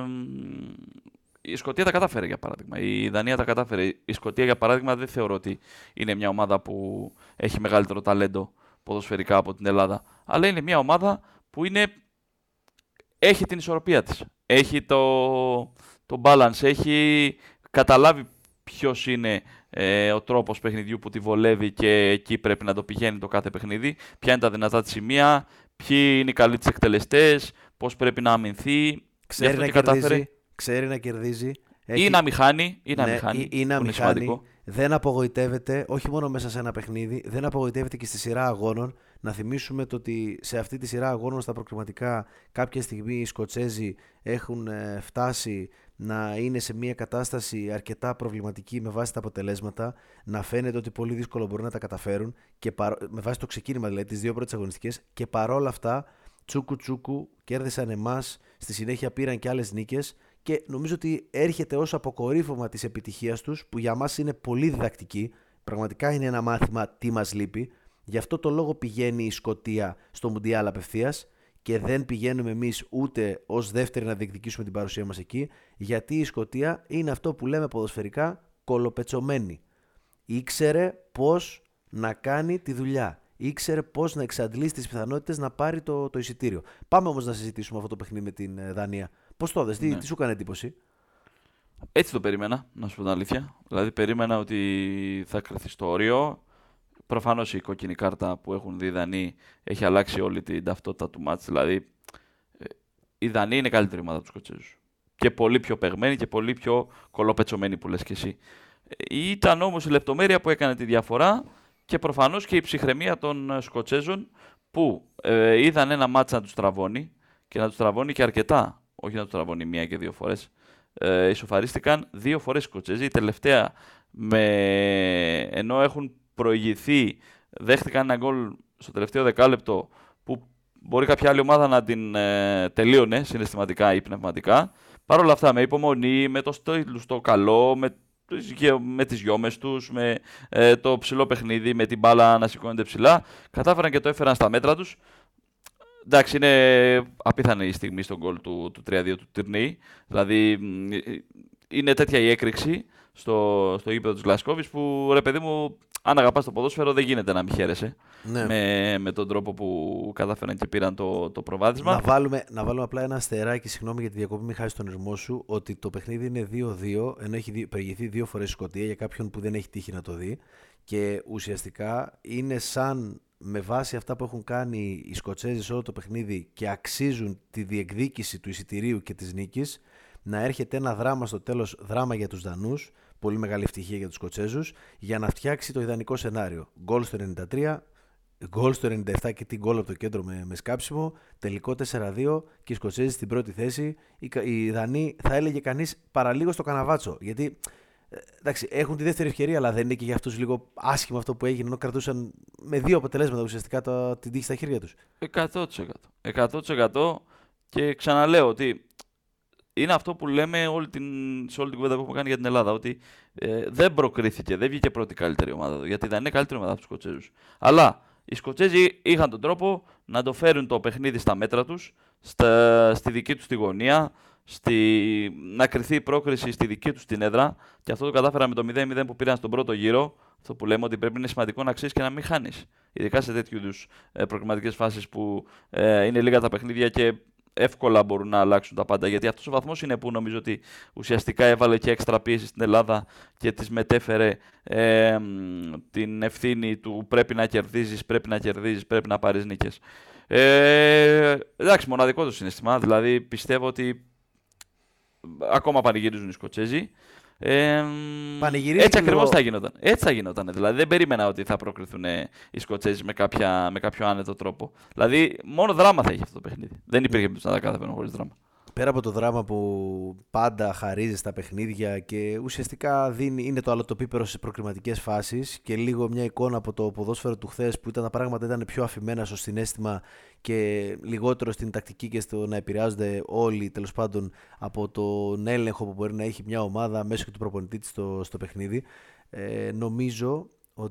η Σκωτία τα κατάφερε για παράδειγμα. Η Δανία τα κατάφερε. Η Σκωτία για παράδειγμα δεν θεωρώ ότι είναι μια ομάδα που έχει μεγαλύτερο ταλέντο ποδοσφαιρικά από την Ελλάδα. Αλλά είναι μια ομάδα που είναι, έχει την ισορροπία της. Έχει το, το balance, έχει καταλάβει ποιος είναι ε, ο τρόπος παιχνιδιού που τη βολεύει και εκεί πρέπει να το πηγαίνει το κάθε παιχνίδι. Ποια είναι τα δυνατά της σημεία, ποιοι είναι οι καλοί της εκτελεστές, πώς πρέπει να αμυνθεί. Ξέρει να, κερδίζει, ξέρει να κερδίζει. Έχει... Ή να μην χάνει, ή να ναι, μην χάνει. Ή, ή να μην χάνει. Δεν απογοητεύεται, όχι μόνο μέσα σε ένα παιχνίδι, δεν απογοητεύεται και στη σειρά αγώνων. Να θυμίσουμε το ότι σε αυτή τη σειρά αγώνων στα προκριματικά κάποια στιγμή οι Σκοτσέζοι έχουν ε, φτάσει να είναι σε μια κατάσταση αρκετά προβληματική με βάση τα αποτελέσματα, να φαίνεται ότι πολύ δύσκολο μπορούν να τα καταφέρουν και παρό... με βάση το ξεκίνημα δηλαδή τις δύο πρώτες αγωνιστικές, και παρόλα αυτά τσούκου τσούκου κέρδισαν εμάς, στη συνέχεια πήραν και άλλες νίκες και νομίζω ότι έρχεται ως αποκορύφωμα της επιτυχίας τους, που για μας είναι πολύ διδακτική, πραγματικά είναι ένα μάθημα τι μας λείπει. Γι' αυτό το λόγο πηγαίνει η Σκωτία στο Μουντιάλ απευθείας και δεν πηγαίνουμε εμείς ούτε ως δεύτερη να διεκδικήσουμε την παρουσία μας εκεί, γιατί η Σκωτία είναι αυτό που λέμε ποδοσφαιρικά κολοπετσωμένη. Ήξερε πώς να κάνει τη δουλειά. Ήξερε πώς να εξαντλήσει τις πιθανότητες να πάρει το, το εισιτήριο. Πάμε όμως να συζητήσουμε αυτό το παιχνίδι με την Δανία. Πώς το δες, τι, ναι. τι σου έκανε εντύπωση? Έτσι το περίμενα, να σου πω την αλήθεια. Δηλαδή περίμενα ότι θα κρυθεί στο όριο. Προφανώς η κόκκινη κάρτα που έχουν δει οι Δανείοι έχει αλλάξει όλη την ταυτότητα του μάτς. Δηλαδή η Δανία είναι καλύτερη ομάδα από τους Σκοτσέζους. Και πολύ πιο παιγμένη και πολύ πιο κολοπετσωμένη που λες και εσύ. Ήταν όμως η λεπτομέρεια που έκανε τη διαφορά και προφανώς και η ψυχραιμία των Σκοτσέζων που ε, είδαν ένα μάτς να τους τραβώνει και να τους τραβώνει και αρκετά. Όχι να τους τραβώνει μία και δύο φορές. Ε, ισοφαρίστηκαν δύο φορές οι Σκοτσέζοι. Η τελευταία με... ενώ έχουν προηγηθεί, δέχτηκαν ένα γκολ στο τελευταίο δεκάλεπτο που μπορεί κάποια άλλη ομάδα να την ε, τελείωνε συναισθηματικά ή πνευματικά. Παρ' όλα αυτά, με υπομονή, με το στήλου στο καλό, με, με τις γιόμες τους, με ε, το ψηλό παιχνίδι, με την μπάλα να σηκώνεται ψηλά, κατάφεραν και το έφεραν στα μέτρα τους. Εντάξει, είναι απίθανη η στιγμή στον γκολ του, του τρία δύο του Τυρνή. Δηλαδή, είναι τέτοια η έκρηξη στο, στο γήπεδο της Γλασκόβης που, ρε παιδί μου, αν αγαπάς το ποδόσφαιρο δεν γίνεται να μην χαίρεσαι, ναι. με, με τον τρόπο που κατάφεραν και πήραν το, το προβάδισμα. Να βάλουμε, να βάλουμε απλά ένα αστεράκι, συγγνώμη για τη διακοπή, μην χάσει τον ρυθμό σου, ότι το παιχνίδι είναι δύο δύο, ενώ έχει προηγηθεί δύο φορές η Σκωτία για κάποιον που δεν έχει τύχει να το δει, και ουσιαστικά είναι σαν, με βάση αυτά που έχουν κάνει οι Σκοτσέζοι σε όλο το παιχνίδι και αξίζουν τη διεκδίκηση του εισιτηρίου και της νίκης, να έρχεται ένα δράμα στο τέλος, δράμα για τους Δανούς, πολύ μεγάλη ευτυχία για τους Σκοτσέζους, για να φτιάξει το ιδανικό σενάριο. Γκολ στο ενενήντα τρία, γκολ στο ενενήντα επτά και τι γκολ από το κέντρο με, με σκάψιμο, τελικό τέσσερα δύο και οι Σκοτσέζοι στην πρώτη θέση. Οι, οι Δανείοι θα έλεγε κανείς παραλίγο στο καναβάτσο, γιατί εντάξει, έχουν τη δεύτερη ευκαιρία, αλλά δεν είναι και για αυτούς λίγο άσχημο αυτό που έγινε, ενώ κρατούσαν με δύο αποτελέσματα ουσιαστικά το, την τύχη στα χέρια τους. εκατό τοις εκατό. εκατό τοις εκατό και ξαναλέω ότι είναι αυτό που λέμε όλη την, σε όλη την κουβέντα που έχουμε κάνει για την Ελλάδα, ότι ε, δεν προκρίθηκε, δεν βγήκε πρώτη καλύτερη ομάδα εδώ, γιατί δεν είναι καλύτερη ομάδα από τους Σκοτσέζους. Αλλά Οι Σκοτσέζοι είχαν τον τρόπο να το φέρουν το παιχνίδι στα μέτρα τους, στα, στη δική τους τη γωνία, στη, να κρυθεί η πρόκριση στη δική τους την έδρα, και αυτό το κατάφερα με το μηδέν μηδέν που πήραν στον πρώτο γύρο. Αυτό που λέμε ότι πρέπει να είναι σημαντικό να αξίζει και να μην χάνεις. Ειδικά σε τέτοιου είδους προκριματικές φάσεις που ε, είναι λίγα τα παιχνίδια και εύκολα μπορούν να αλλάξουν τα πάντα. Γιατί αυτός ο βαθμός είναι που νομίζω ότι ουσιαστικά έβαλε και έξτρα πίεση στην Ελλάδα και της μετέφερε ε, την ευθύνη του πρέπει να κερδίζεις, πρέπει να κερδίζεις, πρέπει να πάρεις νίκες. Ε, εντάξει, μοναδικό το συναίσθημα. Δηλαδή πιστεύω ότι ακόμα πανηγυρίζουν οι Σκοτσέζοι. Ε, έτσι ακριβώς θα γινόταν. Έτσι θα γινόταν. Δηλαδή δεν περίμενα ότι θα προκριθούν οι Σκοτσέζοι με, κάποια, με κάποιο άνετο τρόπο. Δηλαδή μόνο δράμα θα είχε αυτό το παιχνίδι. Δεν υπήρχε περίπτωση να τα καταφέρουν χωρίς δράμα. Πέρα από το δράμα που πάντα χαρίζει στα παιχνίδια και ουσιαστικά δίνει, είναι το αλλοτοπίπερο σε προκριματικές φάσεις και λίγο μια εικόνα από το ποδόσφαιρο του χθες που ήταν, τα πράγματα ήταν πιο αφημένα στο συναίσθημα και λιγότερο στην τακτική και στο να επηρεάζονται όλοι τέλος πάντων από τον έλεγχο που μπορεί να έχει μια ομάδα μέσω και του προπονητή της στο, στο παιχνίδι. Ε, νομίζω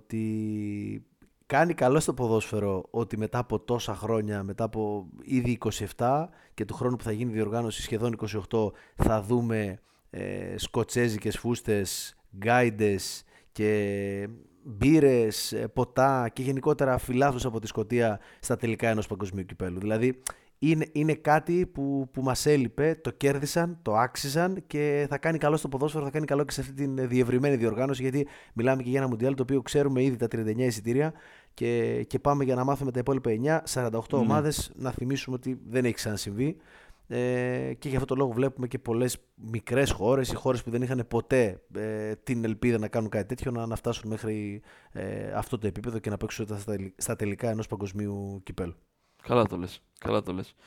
ότι κάνει καλό στο ποδόσφαιρο ότι μετά από τόσα χρόνια, μετά από ήδη είκοσι επτά και του χρόνου που θα γίνει η διοργάνωση σχεδόν είκοσι οκτώ, θα δούμε ε, σκοτσέζικες φούστες, γκάιντες και μπύρες, ποτά και γενικότερα φιλάθλους από τη Σκωτία στα τελικά ενός παγκοσμίου κυπέλου. Δηλαδή είναι, είναι κάτι που, που μας έλειπε, το κέρδισαν, το άξιζαν και θα κάνει καλό στο ποδόσφαιρο, θα κάνει καλό και σε αυτή την διευρυμένη διοργάνωση, γιατί μιλάμε και για ένα Μουντιάλ το οποίο ξέρουμε ήδη τα τριάντα εννέα εισιτήρια και, και πάμε για να μάθουμε τα υπόλοιπα εννέα, σαράντα οκτώ mm. ομάδες, να θυμίσουμε ότι δεν έχει ξανασυμβεί. Ε, και γι' αυτό το λόγο βλέπουμε και πολλές μικρές χώρες ή χώρες που δεν είχαν ποτέ ε, την ελπίδα να κάνουν κάτι τέτοιο να, να φτάσουν μέχρι ε, αυτό το επίπεδο και να παίξουν στα, στα τελικά ενός παγκοσμίου κυπέλου. Καλά το λες, καλά το λες.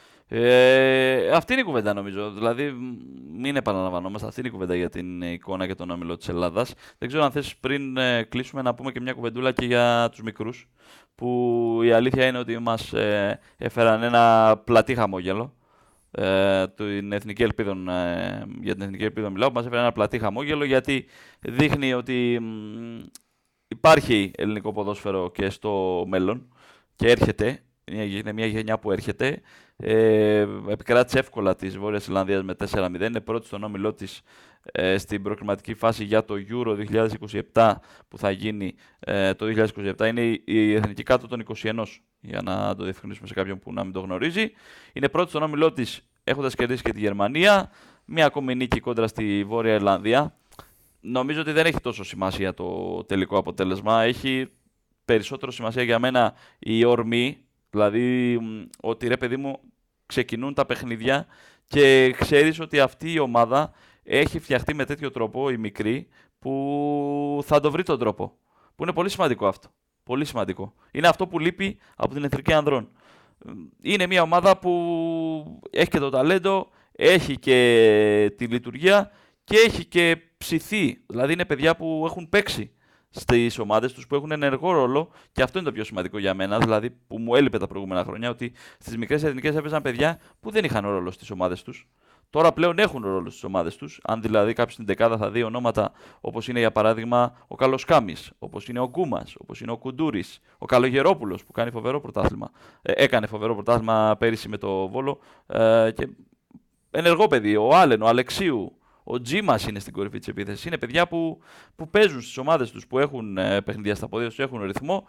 Ε, αυτή είναι η κουβέντα νομίζω, δηλαδή μην επαναλαμβανόμαστε, αυτή είναι η κουβέντα για την εικόνα και τον όμιλο της Ελλάδας. Δεν ξέρω αν θες πριν ε, κλείσουμε να πούμε και μια κουβεντούλα και για τους μικρούς, που η αλήθεια είναι ότι μας ε, έφεραν ένα πλατή χαμόγελο. Ε, την εθνική ελπίδων, ε, για την εθνική ελπίδων μιλάω, που μας έφερε ένα πλατή χαμόγελο, γιατί δείχνει ότι μ, υπάρχει ελληνικό ποδόσφαιρο και στο μέλλον και έρχεται. Είναι μια γενιά που έρχεται. Ε, επικράτησε εύκολα της Βόρειας Ιρλανδίας με τέσσερα μηδέν. Είναι πρώτη στον όμιλό της ε, στην προκριματική φάση για το Euro δύο χιλιάδες είκοσι επτά που θα γίνει ε, το δύο χιλιάδες είκοσι επτά. Είναι η εθνική κάτω των είκοσι ένα, για να το διευκρινίσουμε σε κάποιον που να μην το γνωρίζει. Είναι πρώτη στον όμιλό της έχοντας κερδίσει και τη Γερμανία. Μία ακόμη νίκη κόντρα στη Βόρεια Ιρλανδία. Νομίζω ότι δεν έχει τόσο σημασία το τελικό αποτέλεσμα. Έχει περισσότερο σημασία για μένα η ορμή. Δηλαδή ότι ρε παιδί μου ξεκινούν τα παιχνίδια και ξέρεις ότι αυτή η ομάδα έχει φτιαχτεί με τέτοιο τρόπο, η μικρή, που θα το βρει τον τρόπο. Που είναι πολύ σημαντικό αυτό. Πολύ σημαντικό. Είναι αυτό που λείπει από την εθνική ανδρών. Είναι μια ομάδα που έχει και το ταλέντο, έχει και τη λειτουργία και έχει και ψηθεί. Δηλαδή είναι παιδιά που έχουν παίξει στις ομάδες τους, που έχουν ενεργό ρόλο, και αυτό είναι το πιο σημαντικό για μένα, δηλαδή που μου έλειπε τα προηγούμενα χρόνια, ότι στις μικρές εθνικές έπαιζαν παιδιά που δεν είχαν ρόλο στις ομάδες τους. Τώρα πλέον έχουν ρόλο στις ομάδες τους. Αν δηλαδή κάποιος στην δεκάδα θα δει ονόματα όπως είναι για παράδειγμα ο Καλοσκάμης, όπως είναι ο Γκούμας, όπως είναι ο Κουντούρης, ο Καλογερόπουλος που κάνει φοβερό πρωτάθλημα. Ε, έκανε φοβερό πρωτάθλημα πέρυσι με το Βόλο. Ε, και ενεργό παιδί, ο Άλεν, ο Αλεξίου. Ο Τζίμας είναι στην κορυφή της επίθεσης. Είναι παιδιά που, που παίζουν στις ομάδες τους, που έχουν ε, παιχνίδια στα πόδια τους, έχουν ρυθμό.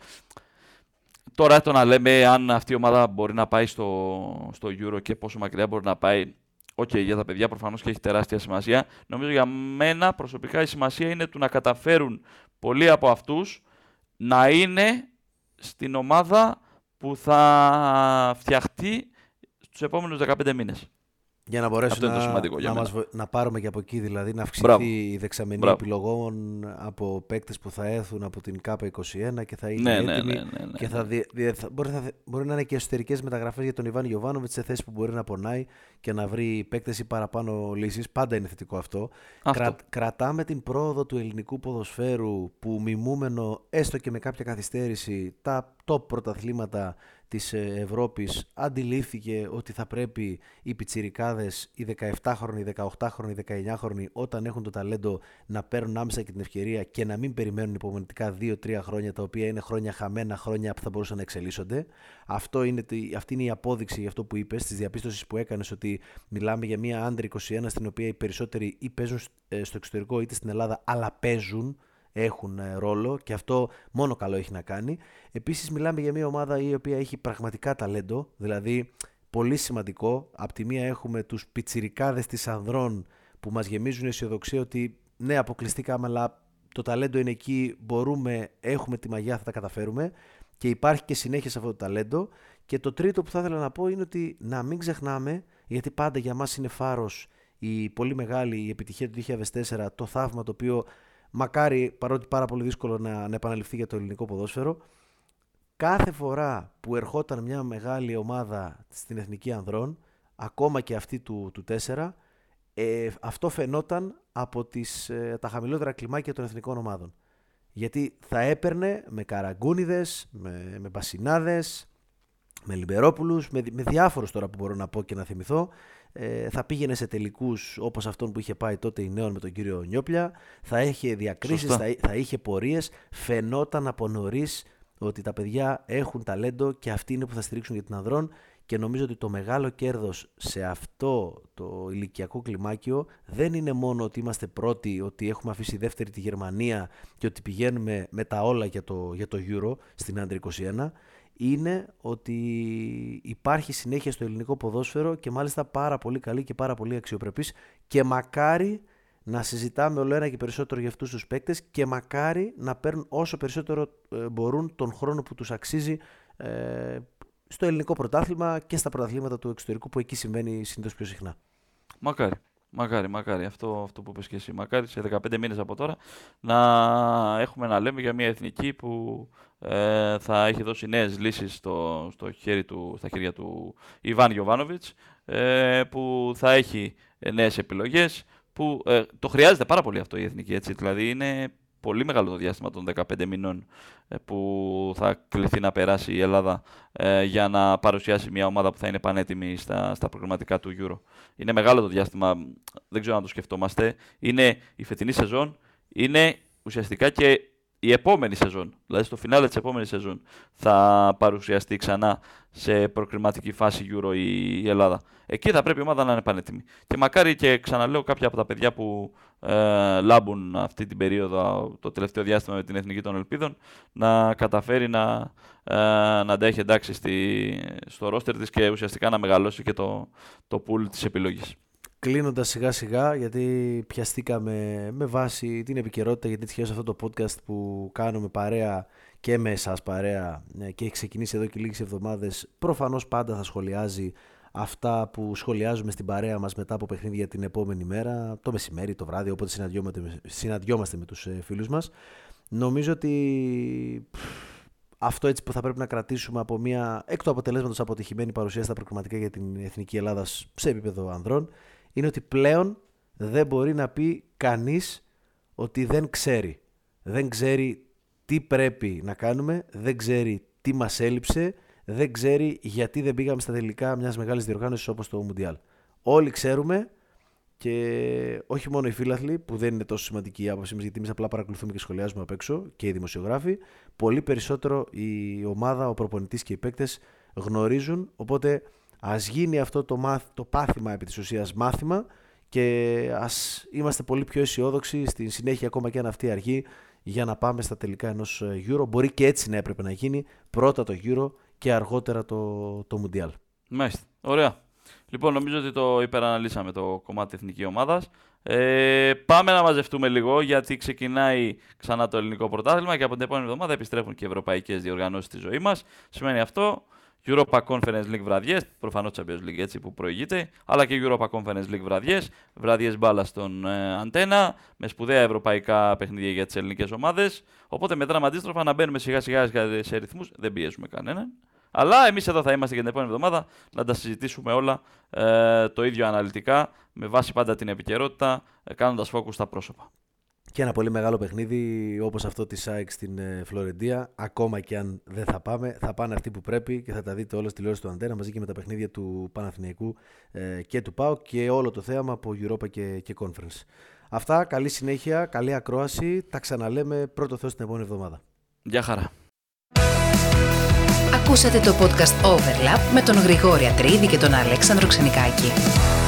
Τώρα το να λέμε αν αυτή η ομάδα μπορεί να πάει στο, στο Euro και πόσο μακριά μπορεί να πάει. Οκ, okay, για τα παιδιά προφανώς και έχει τεράστια σημασία. Νομίζω για μένα προσωπικά η σημασία είναι του να καταφέρουν πολλοί από αυτούς να είναι στην ομάδα που θα φτιαχτεί στους επόμενους δεκαπέντε μήνες. Για να μπορέσουμε να, να, μας, να πάρουμε και από εκεί, δηλαδή να αυξηθεί Μπράβο. η δεξαμενή Μπράβο. επιλογών από παίκτες που θα έρθουν από την ΚΑΠΑ είκοσι ένα και θα είναι ναι, έτοιμοι. Ναι, ναι, ναι, ναι. Και θα δι, δι, θα, μπορεί, θα, μπορεί να είναι και εσωτερικές μεταγραφές για τον Ιβάν Γιοβάνοβιτς σε θέση που μπορεί να πονάει και να βρει παίκτες ή παραπάνω λύσεις. Πάντα είναι θετικό αυτό. αυτό. Κρα, κρατάμε την πρόοδο του ελληνικού ποδοσφαίρου που, μιμούμενο έστω και με κάποια καθυστέρηση, τα top πρωταθλήματα της Ευρώπης αντιλήφθηκε ότι θα πρέπει οι πιτσιρικάδες, οι δεκαεπτάχρονοι, οι δεκαοκτάχρονοι, οι δεκαεννιάχρονοι όταν έχουν το ταλέντο να παίρνουν άμεσα και την ευκαιρία και να μην περιμένουν υπομονητικά δύο τρία χρόνια, τα οποία είναι χρόνια χαμένα, χρόνια που θα μπορούσαν να εξελίσσονται. Αυτό είναι, αυτή είναι η απόδειξη για αυτό που είπες, της διαπίστωσης που έκανες, ότι μιλάμε για μια άντρε είκοσι ένα στην οποία οι περισσότεροι ή παίζουν στο εξωτερικό είτε στην Ελλάδα, αλλά παίζουν, έχουν ρόλο, και αυτό μόνο καλό έχει να κάνει. Επίσης μιλάμε για μια ομάδα η οποία έχει πραγματικά ταλέντο, δηλαδή πολύ σημαντικό. Απ' τη μία έχουμε τους πιτσιρικάδες της ανδρών που μας γεμίζουν αισιοδοξία ότι ναι, αποκλειστήκαμε, αλλά το ταλέντο είναι εκεί, μπορούμε, έχουμε τη μαγιά, θα τα καταφέρουμε, και υπάρχει και συνέχεια σε αυτό το ταλέντο. Και το τρίτο που θα ήθελα να πω είναι ότι να μην ξεχνάμε, γιατί πάντα για μας είναι φάρος η πολύ μεγάλη η επιτυχία του δύο χιλιάδες τέσσερα, το θαύμα το οποίο μακάρι, παρότι πάρα πολύ δύσκολο να, να επαναληφθεί για το ελληνικό ποδόσφαιρο, κάθε φορά που ερχόταν μια μεγάλη ομάδα στην Εθνική Ανδρών, ακόμα και αυτή του, του τέσσερα, ε, αυτό φαινόταν από τις, ε, τα χαμηλότερα κλιμάκια των εθνικών ομάδων. Γιατί θα έπαιρνε με Καραγκούνιδες, με, με Μπασινάδες, με Λιμπερόπουλους, με, με διάφορους τώρα που μπορώ να πω και να θυμηθώ. Ε, θα πήγαινε σε τελικούς όπως αυτόν που είχε πάει τότε η Νέων με τον κύριο Νιόπλια, θα είχε διακρίσεις, θα, θα είχε πορείες, φαινόταν από νωρίς ότι τα παιδιά έχουν ταλέντο και αυτοί είναι που θα στηρίξουν για την Ανδρών. Και νομίζω ότι το μεγάλο κέρδος σε αυτό το ηλικιακό κλιμάκιο δεν είναι μόνο ότι είμαστε πρώτοι, ότι έχουμε αφήσει δεύτερη τη Γερμανία και ότι πηγαίνουμε με τα όλα για το, για το Euro στην Under είκοσι ένα, είναι ότι υπάρχει συνέχεια στο ελληνικό ποδόσφαιρο και μάλιστα πάρα πολύ καλή και πάρα πολύ αξιοπρεπής, και μακάρι να συζητάμε όλο ένα και περισσότερο για αυτούς τους παίκτες και μακάρι να παίρνουν όσο περισσότερο μπορούν τον χρόνο που τους αξίζει ε, στο ελληνικό πρωτάθλημα και στα πρωταθλήματα του εξωτερικού, που εκεί συμβαίνει συνήθως πιο συχνά. Μακάρι. Μακάρι, μακάρι. Αυτό, αυτό που είπες και εσύ. Μακάρι σε δεκαπέντε μήνες από τώρα να έχουμε να λέμε για μια εθνική που ε, θα έχει δώσει νέες λύσεις στο, στο χέρι του, στα χέρια του Ιβάν Γιοβάνοβιτς, ε, που θα έχει νέες επιλογές, που ε, το χρειάζεται πάρα πολύ αυτό η εθνική, έτσι. Δηλαδή είναι πολύ μεγάλο το διάστημα των δεκαπέντε μηνών ε, που θα κληθεί να περάσει η Ελλάδα ε, για να παρουσιάσει μια ομάδα που θα είναι πανέτοιμη στα, στα προγραμματικά του Euro. Είναι μεγάλο το διάστημα, δεν ξέρω αν το σκεφτόμαστε. Είναι η φετινή σεζόν, είναι ουσιαστικά και η επόμενη σεζόν, δηλαδή στο φινάλε της επόμενης σεζόν, θα παρουσιαστεί ξανά σε προκριματική φάση Euro η, η Ελλάδα. Εκεί θα πρέπει η ομάδα να είναι πανέτοιμη. Και μακάρι, και ξαναλέω, κάποια από τα παιδιά που ε, λάμπουν αυτή την περίοδο, το τελευταίο διάστημα με την Εθνική των Ελπίδων, να καταφέρει να, ε, να τα έχει εντάξει στη, στο ρόστερ της και ουσιαστικά να μεγαλώσει και το, το pool της επιλογής. Κλείνοντας σιγά σιγά, γιατί πιαστήκαμε με βάση την επικαιρότητα, γιατί τυχαίως αυτό το podcast που κάνουμε παρέα και με εσάς παρέα και έχει ξεκινήσει εδώ και λίγες εβδομάδες, προφανώς πάντα θα σχολιάζει αυτά που σχολιάζουμε στην παρέα μας μετά από παιχνίδια την επόμενη μέρα, το μεσημέρι, το βράδυ, όποτε συναντιόμαστε, συναντιόμαστε με τους φίλους μας. Νομίζω ότι αυτό έτσι που θα πρέπει να κρατήσουμε από μια εκ του αποτελέσματος αποτυχημένη παρουσία στα προκριματικά για την Εθνική Ελλάδα σε επίπεδο ανδρών, είναι ότι πλέον δεν μπορεί να πει κανείς ότι δεν ξέρει. Δεν ξέρει τι πρέπει να κάνουμε, δεν ξέρει τι μας έλειψε, δεν ξέρει γιατί δεν πήγαμε στα τελικά μιας μεγάλης διοργάνωσης όπως το Μουντιάλ. Όλοι ξέρουμε, και όχι μόνο οι φίλαθλοι, που δεν είναι τόσο σημαντική η άποψή μας, γιατί εμείς απλά παρακολουθούμε και σχολιάζουμε απ' έξω, και οι δημοσιογράφοι, πολύ περισσότερο η ομάδα, ο προπονητής και οι παίκτες γνωρίζουν. Οπότε ας γίνει αυτό το, μάθ, το πάθημα επί της ουσίας μάθημα, και ας είμαστε πολύ πιο αισιόδοξοι στη συνέχεια, ακόμα και αν αυτή αργεί, για να πάμε στα τελικά ενός Euro. Μπορεί και έτσι να έπρεπε να γίνει, πρώτα το Euro και αργότερα το, το Mundial. Μάλιστα. Ωραία. Λοιπόν, νομίζω ότι το υπεραναλύσαμε το κομμάτι εθνικής ομάδας. Ε, πάμε να μαζευτούμε λίγο, γιατί ξεκινάει ξανά το ελληνικό πρωτάθλημα και από την επόμενη εβδομάδα επιστρέφουν και οι ευρωπαϊκές διοργανώσεις στη ζωή μας. Σημαίνει αυτό Europa Conference League βραδιές, προφανώς Champions League έτσι που προηγείται, αλλά και Europa Conference League βραδιές, βραδιές μπάλα στον ε, Αντένα, με σπουδαία ευρωπαϊκά παιχνίδια για τις ελληνικές ομάδες. Οπότε με δράμα αντίστροφα να μπαίνουμε σιγά σιγά σε ρυθμούς, δεν πιέζουμε κανέναν. Αλλά εμείς εδώ θα είμαστε και την επόμενη εβδομάδα να τα συζητήσουμε όλα ε, το ίδιο αναλυτικά, με βάση πάντα την επικαιρότητα, ε, κάνοντας focus στα πρόσωπα. Και ένα πολύ μεγάλο παιχνίδι όπως αυτό της ΑΕΚ στην ε, Φλωρεντία. Ακόμα και αν δεν θα πάμε, θα πάνε αυτοί που πρέπει και θα τα δείτε όλα στη τηλεόραση του Αντένα μαζί και με τα παιχνίδια του Παναθηναϊκού ε, και του ΠΑΟΚ και όλο το θέαμα από Europa και, και Conference. Αυτά, καλή συνέχεια, καλή ακρόαση. Τα ξαναλέμε πρώτο Θεό την επόμενη εβδομάδα. Γεια χαρά. Ακούσατε το podcast Overlap με τον Γρηγόρη Ατρίδη και τον Αλέξανδρο Ξενικάκη.